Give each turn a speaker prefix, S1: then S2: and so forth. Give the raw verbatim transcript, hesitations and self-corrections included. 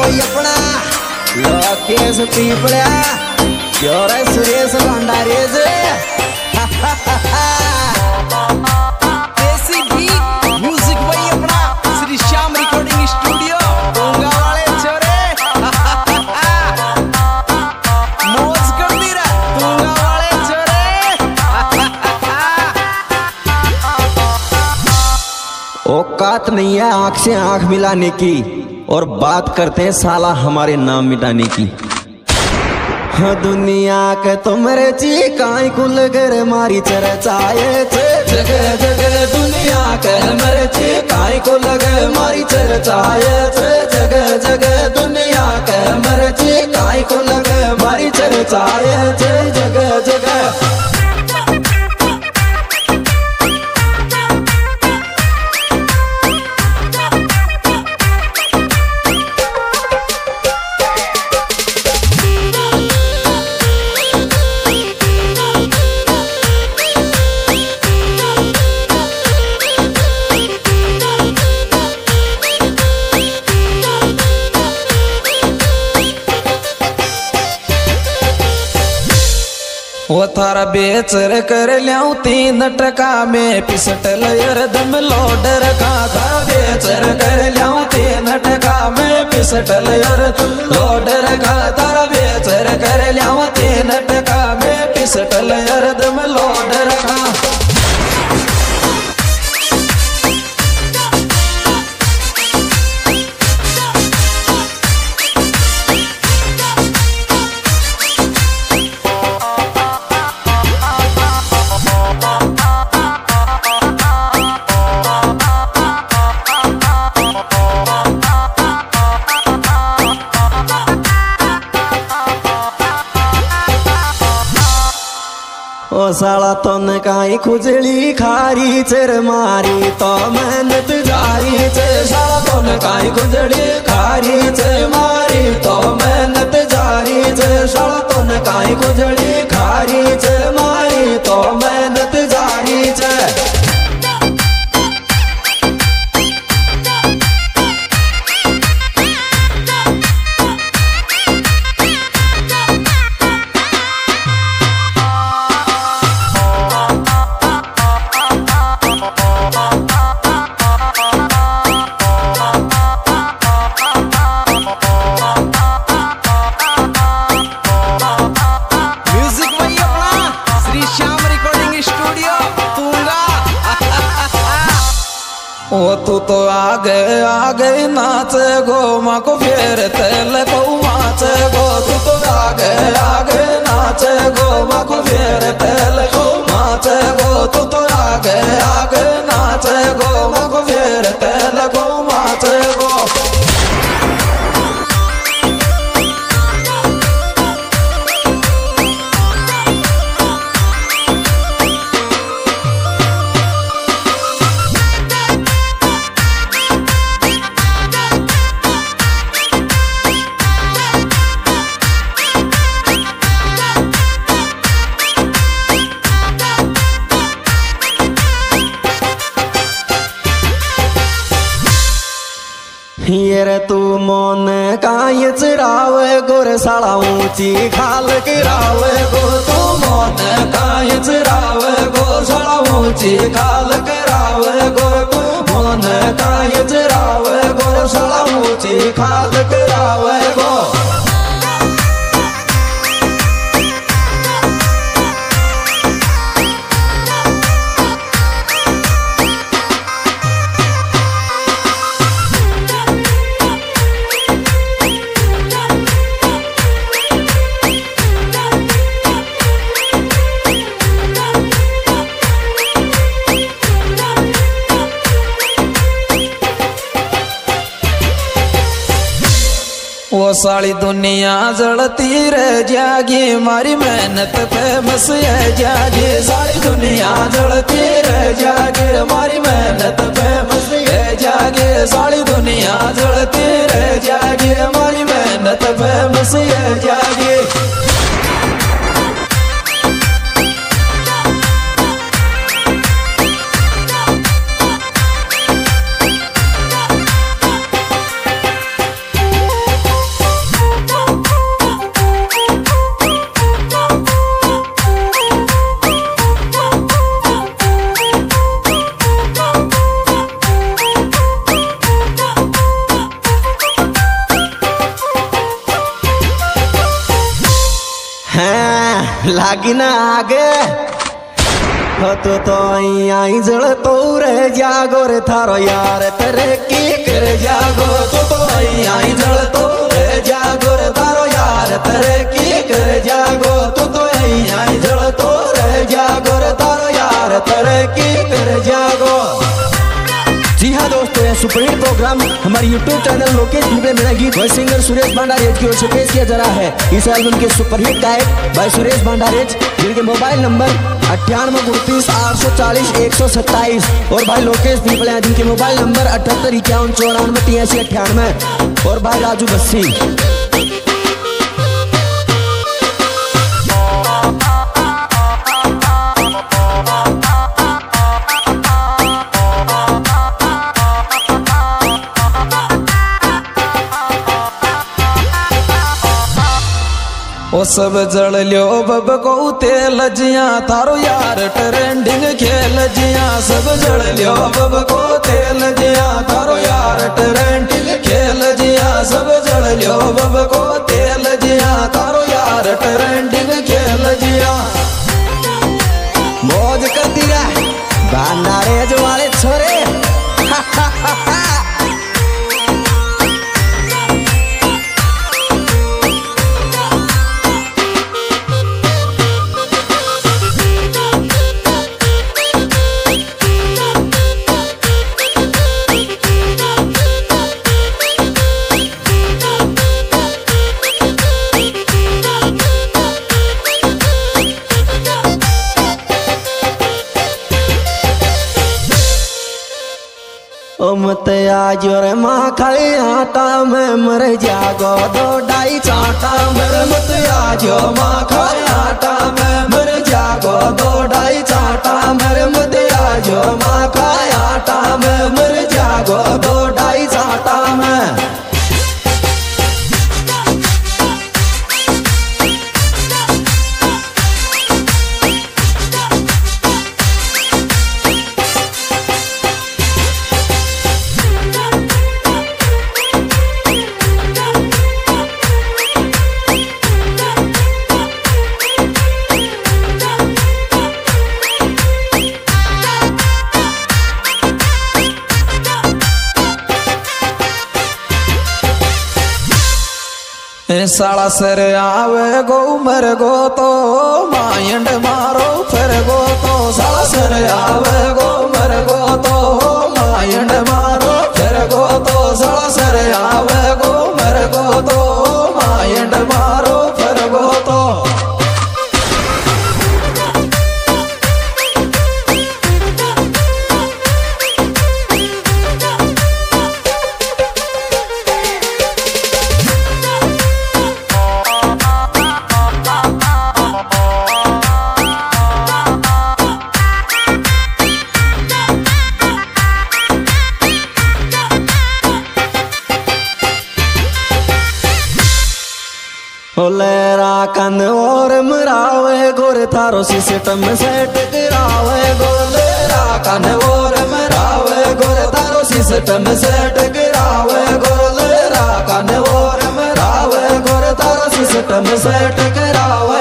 S1: भाई अपना लोकेश पीपड़ा जोर सुरेश भंडारी से देसी भी म्यूजिक भाई अपना श्री श्याम रिकॉर्डिंग स्टूडियो डोंगा वाले छोरे मौज कर दी रे डोंगा वाले छोरे। औकात नहीं है आंख से आंख मिलाने की और बात करते हैं साला हमारे नाम मिटाने की। हाँ दुनिया के तुमरे चिकाई कुल गर मारी चरचाए जगह जगह दुनिया के मरे चिकाई कुल गर मारी चरचाए जगह जगह दुनिया के मरे चिकाई कुल गर मारी चरचाए जगह जगह। वो थारा बेचर कर लियाऊ तीन टका में पिसटल दम लोडर का थारा बेचर कर लियाऊ तीन टका में पिसटल लोडर का थारा बेचर कर लियाऊ तीन टका में पिसटल दम लोडर का। ओ साला तोन काई खुजली खारी चर मारी तो मेहनत जारी चे साला तोन काई खुजली खारी चर मारी तो मेहनत जारी चे साला तोन काई खुजली खारी चर मारी तो मेहनत जारी चे। ओ तू तो आगे आगे नाच गो माँ को फेर तेल को नाच गो तू तो आगे आगे नाच गो माँ को फेर तेल को नाच गो तू तो आगे आगे नाच गो माँ को फेर तेल को नाच गो। ये तू मोन काये चरावे गोर साला ऊंची खाल गिरावे गो तू मोन काये चरावे गो साला ऊंची खाल गिरावे गो तू मोन काये चरावे गो साला ऊंची खाल गिरावे गो। वो सारी दुनिया जलती रह जागी मारी मेहनत फेमस है जागी सारी दुनिया जलती रह जागी मारी मेहनत फेमस है जागी सारी दुनिया जलती रह जागी मारी मेहनत फेमस है जागी। लागी ना आगे हो तो तो आई जल तो रे जागो रे थारो यार तेरे की कर जागो तो तो आई जल तो रे जागो रे थारो यार तेरे की कर जागो तो तो आई जल तो रे जागो रे थारो यार तेरे की कर जागो। जी हाँ दोस्तों, यह सुपर हिट प्रोग्राम हमारे यूट्यूब चैनल लोकेश दुबे मेरा गीत वॉइस सिंगर सुरेश भंडारेज की ओर से पेश किया जा रहा है। इस एल्बम के सुपर हिट गायक भाई सुरेश भंडारेज, जिनके मोबाइल नंबर अट्ठानवे उनतीस आठ सौ चालीस एक सौ सत्ताईस, और भाई लोकेश पीपलिया, जिनके मोबाइल नंबर अठहत्तर इक्यावन चौरानवे तिरासी अट्ठानवे, और भाई राजू बस्सी।
S2: ओ सब जल लियो बब को तेल जिया थारो यार ट्रेंडिंग खेल जिया, सब जल लियो बब को तेल जिया थारो यार ट्रेंडिंग खेल जिया, सब जल लियो बब को तेल जिया थारो यार ट्रेंडिंग खेल जिया।
S1: मौज कर दिया भंडारेज वाले छोरे ओ मत आज रे माँ खाली आटा में मर जागो दो ढाई चाटा में, मत आज माँ खाली आटा में मर जागो दो ढाई चाटा में, मत आज माँ खाली आटा में मर जागो दो ढाई चाटा में।
S2: साला सर आवे गो मर गो तो मायंड मारो फिर गो तो, साला सर आवे गो मर गो तो मायंड मारो फिर गो तो, साला सर आवे गो मर गो तो मायंड मारो फिर गो तो।
S1: लेरा कन और मरावे गोर थारो सिस्टम सेट करावे गो, लेरा कन और मरावे गोर थारो सिस्टम सेट करावे गो, लेरा कन और मरावे गोर थारो सिस्टम सेट करावे